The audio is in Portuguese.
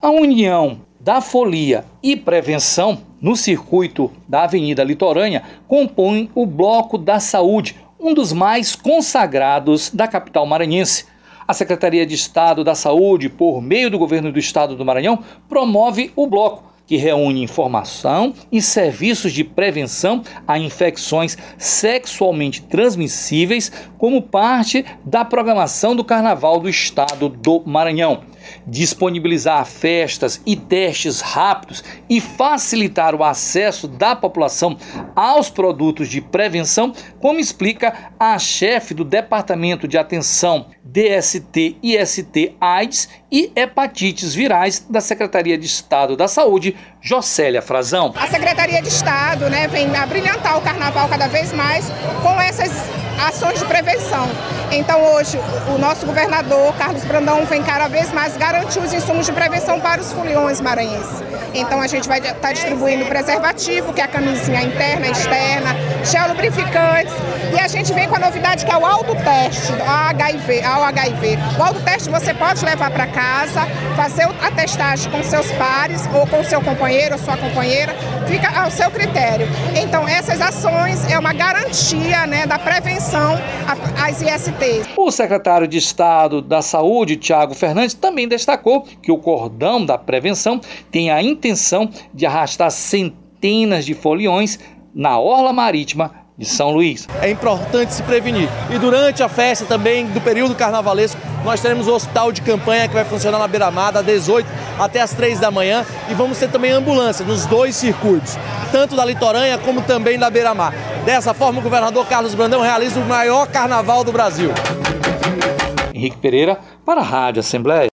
A união da folia e prevenção no circuito da Avenida Litorânea compõe o Bloco da Saúde, um dos mais consagrados da capital maranhense. A Secretaria de Estado da Saúde, por meio do Governo do Estado do Maranhão, promove o bloco, que reúne informação e serviços de prevenção a infecções sexualmente transmissíveis como parte da programação do Carnaval do Estado do Maranhão. Disponibilizar festas e testes rápidos e facilitar o acesso da população aos produtos de prevenção, como explica a chefe do Departamento de Atenção DST, IST, AIDS e Hepatites Virais da Secretaria de Estado da Saúde, Jocélia Frazão. A Secretaria de Estado vem abrilhantar o Carnaval cada vez mais com essas ações de prevenção. Então hoje o nosso governador, Carlos Brandão, vem cada vez mais garantir os insumos de prevenção para os foliões maranhenses. Então a gente vai estar distribuindo preservativo, que é a camisinha interna e externa, gel lubrificantes, e a gente vem com a novidade que é o autoteste ao HIV. O autoteste você pode levar para casa, fazer a testagem com seus pares ou com seu companheiro ou sua companheira, fica ao seu critério. Então essas ações é uma garantia, da prevenção às ISTs. O secretário de Estado da Saúde, Tiago Fernandes, também destacou que o cordão da prevenção tem a intenção de arrastar centenas de foliões na orla marítima de São Luís. É importante se prevenir. E durante a festa também do período carnavalesco, nós teremos o hospital de campanha que vai funcionar na Beira-Mar, das 18 até as 3 da manhã, e vamos ter também ambulância nos dois circuitos, tanto da Litorânea como também da Beira-Mar. Dessa forma, o governador Carlos Brandão realiza o maior carnaval do Brasil. Henrique Pereira, para a Rádio Assembleia.